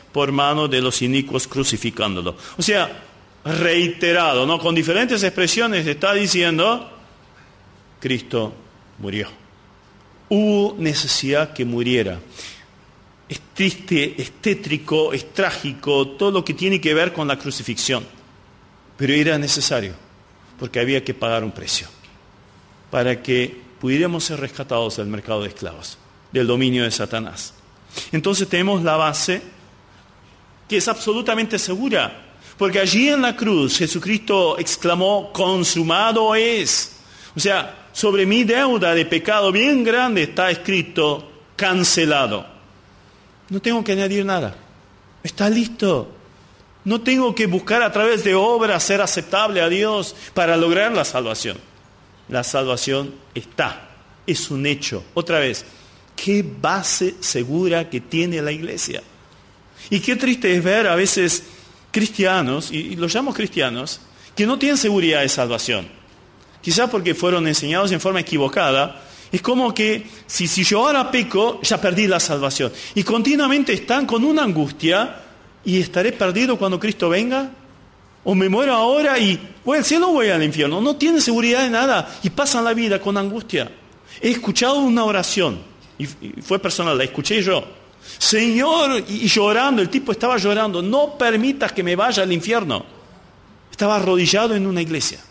S1: por mano de los inicuos crucificándolo. O sea, reiterado, ¿no? Con diferentes expresiones está diciendo, Cristo murió. Hubo necesidad que muriera. Es triste, es tétrico, es trágico, todo lo que tiene que ver con la crucifixión. Pero era necesario, porque había que pagar un precio, para que pudiéramos ser rescatados del mercado de esclavos, del dominio de Satanás. Entonces tenemos la base que es absolutamente segura, porque allí en la cruz Jesucristo exclamó, consumado es. O sea, sobre mi deuda de pecado bien grande está escrito, cancelado. No tengo que añadir nada. Está listo. No tengo que buscar a través de obras ser aceptable a Dios para lograr la salvación. La salvación está. Es un hecho. Otra vez, qué base segura que tiene la iglesia. Y qué triste es ver a veces cristianos, y los llamo cristianos, que no tienen seguridad de salvación. Quizás porque fueron enseñados en forma equivocada. Es como que si, si yo ahora peco, ya perdí la salvación. Y continuamente están con una angustia, ¿y estaré perdido cuando Cristo venga? ¿O me muero ahora y voy al cielo o voy al infierno? No tienen seguridad de nada y pasan la vida con angustia. He escuchado una oración, y fue personal, la escuché yo. Señor, y llorando, el tipo estaba llorando, no permitas que me vaya al infierno. Estaba arrodillado en una iglesia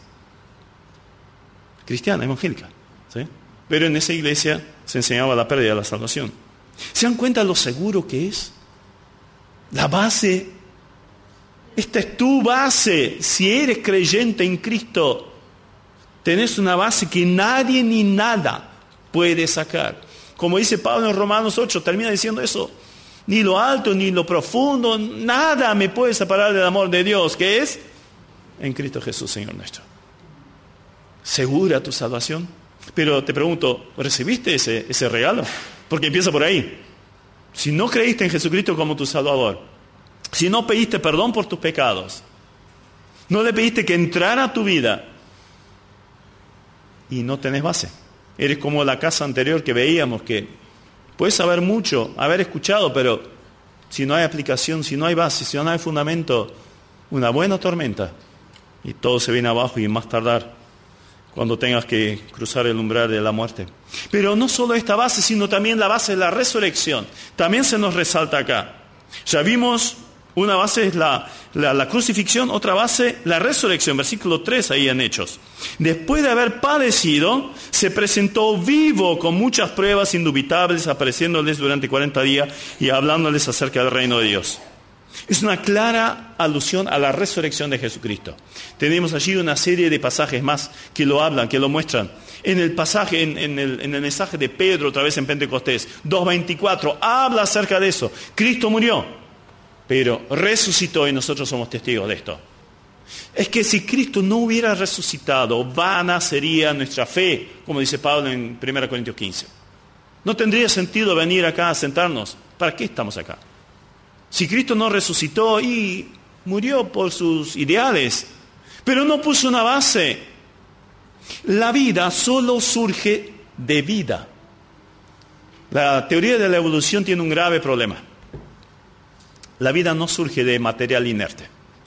S1: cristiana, evangélica, ¿sí? Pero en esa iglesia se enseñaba la pérdida de la salvación. ¿Se dan cuenta lo seguro que es? La base, esta es tu base. Si eres creyente en Cristo, tenés una base que nadie ni nada puede sacar. Como dice Pablo en Romanos ocho, termina diciendo eso. Ni lo alto, ni lo profundo, nada me puede separar del amor de Dios, que es en Cristo Jesús, Señor nuestro. ¿Segura tu salvación? Pero te pregunto, ¿recibiste ese, ese regalo? Porque empieza por ahí. Si no creíste en Jesucristo como tu Salvador, si no pediste perdón por tus pecados, no le pediste que entrara a tu vida, y no tenés base. Eres como la casa anterior que veíamos, que puedes saber mucho, haber escuchado, pero si no hay aplicación, si no hay base, si no hay fundamento, una buena tormenta, y todo se viene abajo y más tardar cuando tengas que cruzar el umbral de la muerte. Pero no solo esta base, sino también la base de la resurrección. También se nos resalta acá. Ya vimos, una base es la, la, la crucifixión, otra base, la resurrección. Versículo tres ahí en Hechos. Después de haber padecido, se presentó vivo con muchas pruebas indubitables, apareciéndoles durante cuarenta días y hablándoles acerca del reino de Dios. Es una clara alusión a la resurrección de Jesucristo. Tenemos allí una serie de pasajes más que lo hablan, que lo muestran. En el pasaje, en, en, el, en el mensaje de Pedro, otra vez en Pentecostés, dos veinticuatro, habla acerca de eso. Cristo murió, pero resucitó y nosotros somos testigos de esto. Es que si Cristo no hubiera resucitado, vana sería nuestra fe, como dice Pablo en primera Corintios quince. No tendría sentido venir acá a sentarnos. ¿Para qué estamos acá? Si Cristo no resucitó y murió por sus ideales, pero no puso una base. La vida solo surge de vida. La teoría de la evolución tiene un grave problema. La vida no surge de material inerte.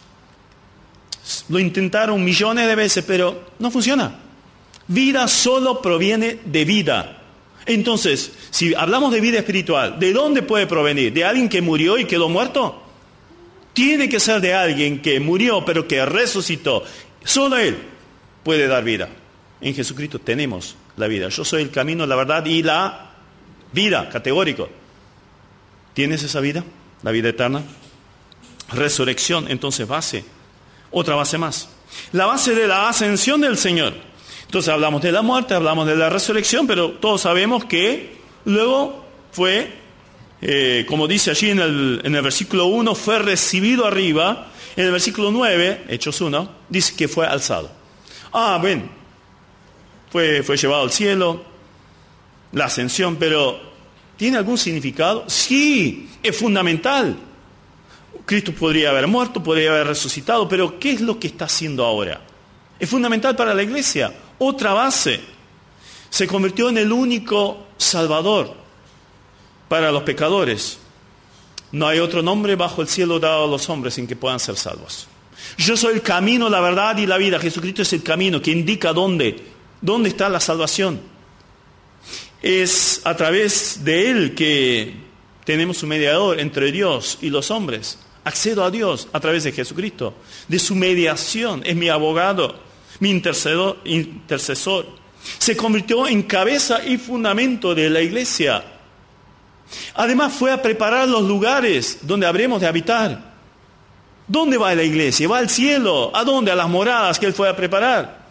S1: Lo intentaron millones de veces, pero no funciona. Vida solo proviene de vida. Entonces, si hablamos de vida espiritual, ¿de dónde puede provenir? ¿De alguien que murió y quedó muerto? Tiene que ser de alguien que murió pero que resucitó. Solo Él puede dar vida. En Jesucristo tenemos la vida. Yo soy el camino, la verdad y la vida, categórico. ¿Tienes esa vida? La vida eterna. Resurrección, entonces base. Otra base más. La base de la ascensión del Señor. Entonces hablamos de la muerte, hablamos de la resurrección, pero todos sabemos que luego fue, eh, como dice allí en el, en el versículo uno, fue recibido arriba. En el versículo nueve, Hechos uno, dice que fue alzado. Ah, ven, fue, fue llevado al cielo, la ascensión, pero ¿tiene algún significado? Sí, es fundamental. Cristo podría haber muerto, podría haber resucitado, pero ¿qué es lo que está haciendo ahora? Es fundamental para la iglesia. Otra base. Se convirtió en el único salvador para los pecadores. No hay otro nombre bajo el cielo dado a los hombres en que puedan ser salvos. Yo soy el camino, la verdad y la vida. Jesucristo es el camino que indica dónde, dónde está la salvación. Es a través de Él que tenemos un mediador entre Dios y los hombres. Accedo a Dios a través de Jesucristo. De su mediación, es mi abogado, mi intercedor, intercesor. Se convirtió en cabeza y fundamento de la iglesia. Además fue a preparar los lugares donde habremos de habitar. ¿Dónde va la iglesia? Va al cielo. ¿A dónde? A las moradas que Él fue a preparar.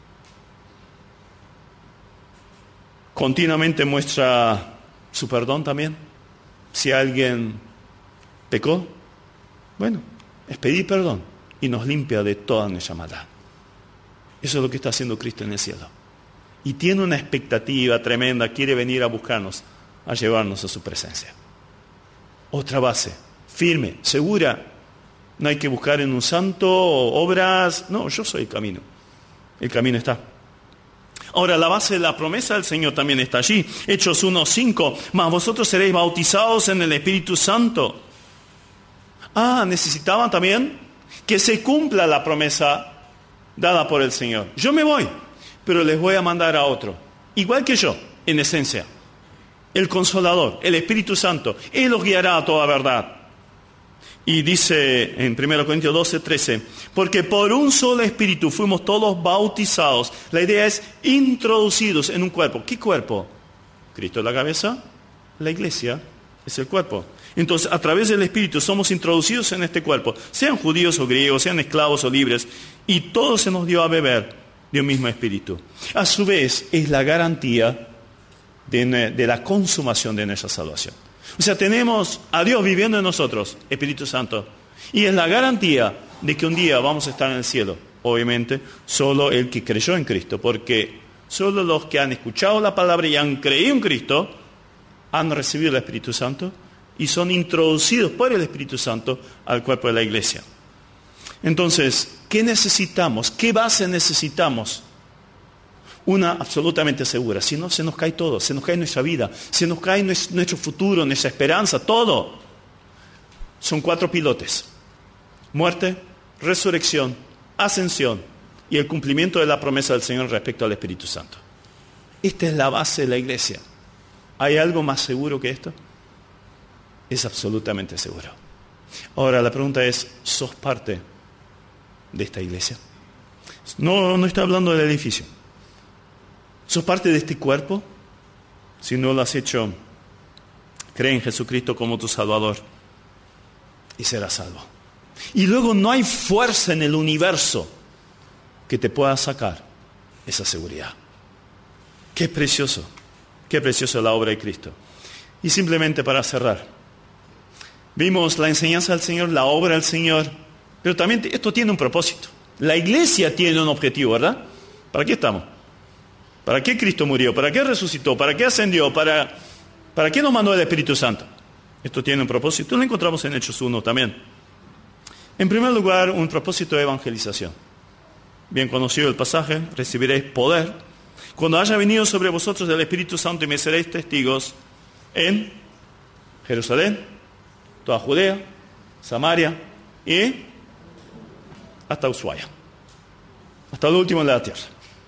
S1: Continuamente muestra su perdón también. Si alguien pecó, bueno, es pedir perdón y nos limpia de toda nuestra maldad. Eso es lo que está haciendo Cristo en el cielo. Y tiene una expectativa tremenda, quiere venir a buscarnos, a llevarnos a su presencia. Otra base, firme, segura. No hay que buscar en un santo obras. No, yo soy el camino. El camino está. Ahora, la base de la promesa del Señor también está allí. Hechos uno cinco. Mas vosotros seréis bautizados en el Espíritu Santo. Ah, necesitaban también que se cumpla la promesa dada por el Señor. Yo me voy, pero les voy a mandar a otro. Igual que yo, en esencia. El Consolador, el Espíritu Santo. Él los guiará a toda verdad. Y dice en primera Corintios doce, trece, porque por un solo Espíritu fuimos todos bautizados. La idea es introducidos en un cuerpo. ¿Qué cuerpo? Cristo es la cabeza, la iglesia es el cuerpo. Entonces, a través del Espíritu somos introducidos en este cuerpo, sean judíos o griegos, sean esclavos o libres, y todo se nos dio a beber de un mismo Espíritu. A su vez, es la garantía de, de la consumación de nuestra salvación. O sea, tenemos a Dios viviendo en nosotros, Espíritu Santo, y es la garantía de que un día vamos a estar en el cielo. Obviamente, solo el que creyó en Cristo, porque solo los que han escuchado la palabra y han creído en Cristo han recibido el Espíritu Santo y son introducidos por el Espíritu Santo al cuerpo de la iglesia. Entonces, ¿qué necesitamos? ¿Qué base necesitamos? Una absolutamente segura. Si no, se nos cae todo. Se nos cae nuestra vida. Se nos cae nuestro futuro, nuestra esperanza, todo. Son cuatro pilotes. Muerte, resurrección, ascensión y el cumplimiento de la promesa del Señor respecto al Espíritu Santo. Esta es la base de la iglesia. ¿Hay algo más seguro que esto? Es absolutamente seguro. Ahora la pregunta es, ¿sos parte de esta iglesia? No, no está hablando del edificio. ¿Sos parte de este cuerpo? Si no lo has hecho, cree en Jesucristo como tu Salvador y serás salvo. Y luego no hay fuerza en el universo que te pueda sacar esa seguridad. Qué precioso, qué preciosa la obra de Cristo. Y simplemente para cerrar, vimos la enseñanza del Señor, la obra del Señor, pero también esto tiene un propósito. La iglesia tiene un objetivo, ¿verdad? ¿Para qué estamos? ¿Para qué Cristo murió? ¿Para qué resucitó? ¿Para qué ascendió? ¿Para, ¿para qué nos mandó el Espíritu Santo? Esto tiene un propósito. Lo encontramos en Hechos uno también. En primer lugar, un propósito de evangelización. Bien conocido el pasaje, recibiréis poder cuando haya venido sobre vosotros el Espíritu Santo y me seréis testigos en Jerusalén, toda Judea, Samaria y hasta Ushuaia, hasta el último de la tierra.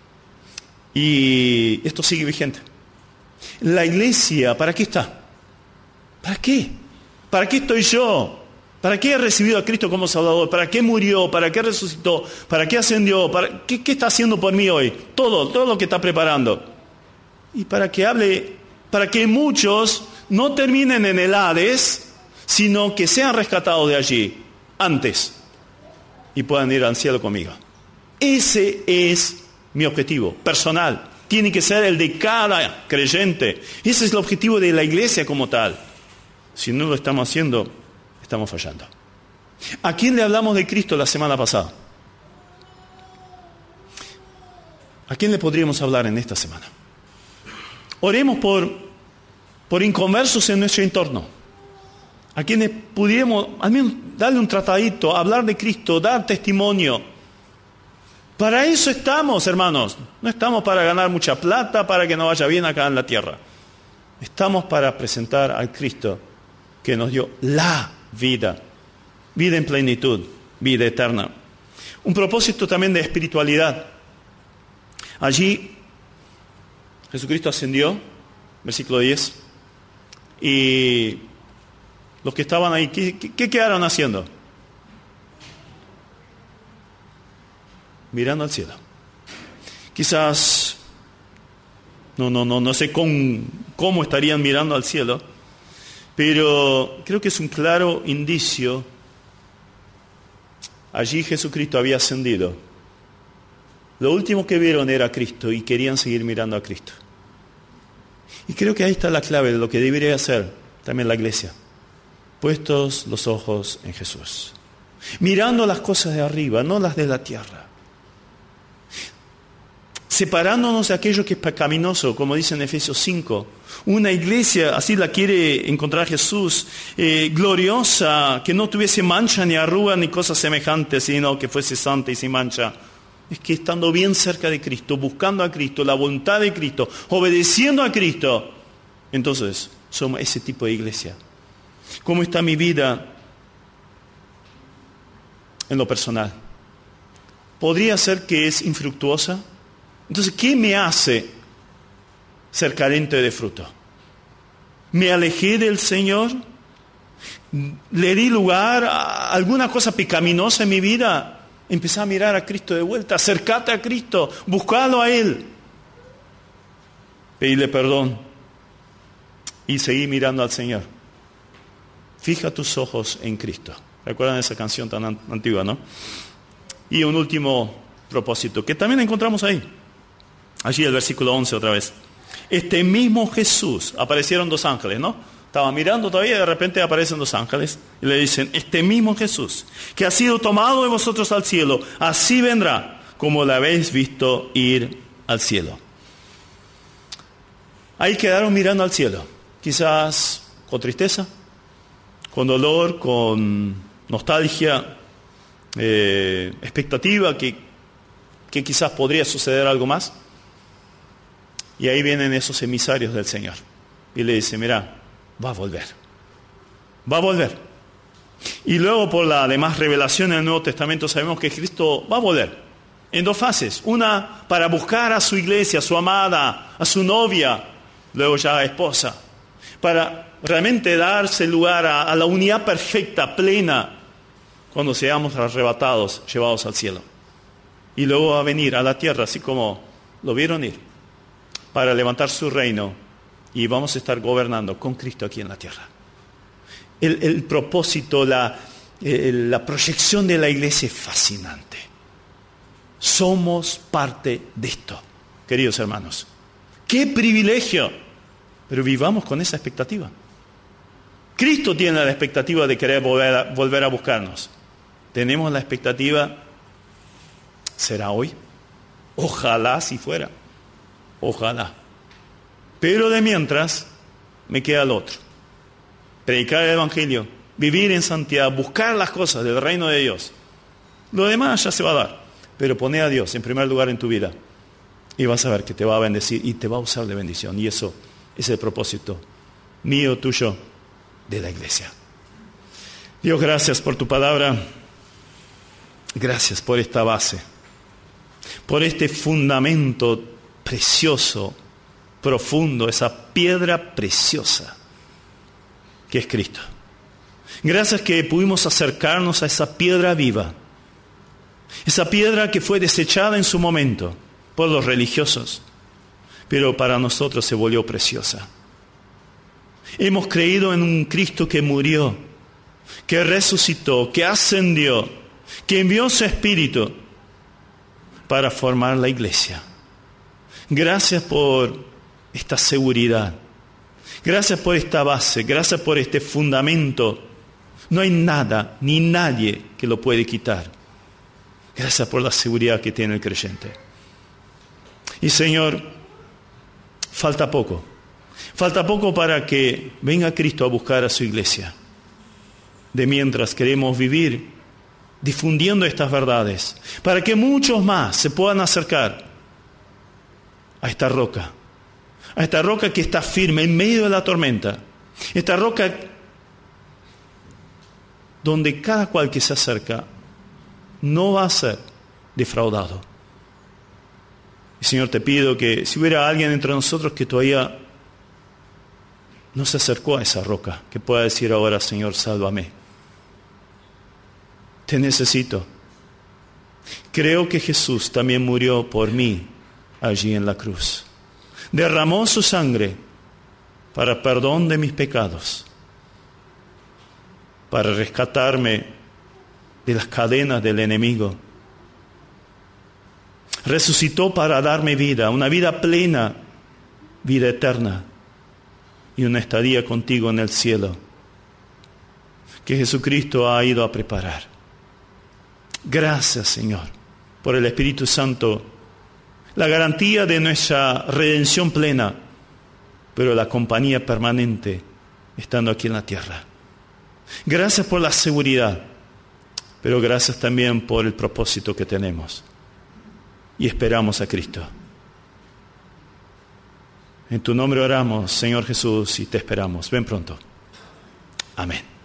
S1: Y esto sigue vigente. La iglesia, ¿para qué está? ¿Para qué? ¿Para qué estoy yo? ¿Para qué he recibido a Cristo como Salvador? ¿Para qué murió? ¿Para qué resucitó? ¿Para qué ascendió? ¿Para qué, qué está haciendo por mí hoy? Todo, todo lo que está preparando. Y para que hable, para que muchos no terminen en el Hades, sino que sean rescatados de allí antes y puedan ir al cielo conmigo. Ese es mi objetivo personal. Tiene que ser el de cada creyente. Ese es el objetivo de la iglesia como tal. Si no lo estamos haciendo, estamos fallando. ¿A quién le hablamos de Cristo la semana pasada? ¿A quién le podríamos hablar en esta semana? Oremos por, por inconversos en nuestro entorno. A quienes pudiéramos al menos darle un tratadito, hablar de Cristo, dar testimonio. Para eso estamos, hermanos. No estamos para ganar mucha plata, para que nos vaya bien acá en la tierra. Estamos para presentar al Cristo que nos dio la vida, vida en plenitud, vida eterna. Un propósito también de espiritualidad. Allí Jesucristo ascendió, versículo diez, y los que estaban ahí, ¿qué, qué, qué quedaron haciendo? Mirando al cielo. Quizás, no, no, no, no sé con, cómo estarían mirando al cielo, pero creo que es un claro indicio. Allí Jesucristo había ascendido. Lo último que vieron era a Cristo y querían seguir mirando a Cristo. Y creo que ahí está la clave de lo que debería hacer también la iglesia. Puestos los ojos en Jesús. Mirando las cosas de arriba, no las de la tierra. Separándonos de aquello que es pecaminoso, como dice en Efesios cinco. Una iglesia, así la quiere encontrar Jesús, eh, gloriosa, que no tuviese mancha ni arruga ni cosas semejantes, sino que fuese santa y sin mancha. Es que estando bien cerca de Cristo, buscando a Cristo, la voluntad de Cristo, obedeciendo a Cristo, entonces somos ese tipo de iglesia. ¿Cómo está mi vida en lo personal? ¿Podría ser que es infructuosa? Entonces, ¿qué me hace ser carente de fruto? ¿Me alejé del Señor? ¿Le di lugar a alguna cosa pecaminosa en mi vida? Empecé a mirar a Cristo de vuelta, acercate a Cristo, buscalo a Él. Pedirle perdón y seguir mirando al Señor. Fija tus ojos en Cristo. ¿Recuerdan esa canción tan antigua, no? Y un último propósito, que también encontramos ahí. Allí el versículo once otra vez. Este mismo Jesús, aparecieron dos ángeles, ¿no? Estaba mirando todavía y de repente aparecen dos ángeles y le dicen, este mismo Jesús, que ha sido tomado de vosotros al cielo, así vendrá como le habéis visto ir al cielo. Ahí quedaron mirando al cielo, quizás con tristeza, con dolor, con nostalgia, eh, expectativa que, que quizás podría suceder algo más. Y ahí vienen esos emisarios del Señor y le dicen, mira, va a volver, va a volver. Y luego por la demás revelación en el Nuevo Testamento sabemos que Cristo va a volver en dos fases. Una para buscar a su iglesia, a su amada, a su novia, luego ya a esposa. Para realmente darse lugar a, a la unidad perfecta, plena, cuando seamos arrebatados, llevados al cielo. Y luego va a venir a la tierra, así como lo vieron ir, para levantar su reino. Y vamos a estar gobernando con Cristo aquí en la tierra. El, el propósito, la, el, la proyección de la iglesia es fascinante. Somos parte de esto, queridos hermanos. ¡Qué privilegio! Pero vivamos con esa expectativa. Cristo tiene la expectativa de querer volver a, volver a buscarnos. Tenemos la expectativa, ¿será hoy? Ojalá si fuera. Ojalá. Pero de mientras, me queda el otro. Predicar el Evangelio, vivir en santidad, buscar las cosas del reino de Dios. Lo demás ya se va a dar. Pero poné a Dios en primer lugar en tu vida. Y vas a ver que te va a bendecir y te va a usar de bendición. Y eso es el propósito mío, tuyo, de la iglesia. Dios, gracias por tu palabra. Gracias por esta base. Por este fundamento precioso, profundo, esa piedra preciosa que es Cristo. Gracias que pudimos acercarnos a esa piedra viva, esa piedra que fue desechada en su momento por los religiosos, pero para nosotros se volvió preciosa. Hemos creído en un Cristo que murió, que resucitó, que ascendió, que envió su Espíritu para formar la iglesia. Gracias por esta seguridad. Gracias por esta base. Gracias por este fundamento. No hay nada ni nadie que lo puede quitar. Gracias por la seguridad que tiene el creyente. Y Señor, falta poco. Falta poco para que venga Cristo a buscar a su iglesia. De mientras queremos vivir difundiendo estas verdades, para que muchos más se puedan acercar a esta roca, a esta roca que está firme en medio de la tormenta, esta roca donde cada cual que se acerca no va a ser defraudado. Y Señor, te pido que si hubiera alguien entre nosotros que todavía no se acercó a esa roca, que pueda decir ahora, Señor, sálvame. Te necesito. Creo que Jesús también murió por mí allí en la cruz. Derramó su sangre para perdón de mis pecados, para rescatarme de las cadenas del enemigo. Resucitó para darme vida, una vida plena, vida eterna y una estadía contigo en el cielo que Jesucristo ha ido a preparar. Gracias, Señor, por el Espíritu Santo, la garantía de nuestra redención plena, pero la compañía permanente estando aquí en la tierra. Gracias por la seguridad, pero gracias también por el propósito que tenemos. Y esperamos a Cristo. En tu nombre oramos, Señor Jesús, y te esperamos. Ven pronto. Amén.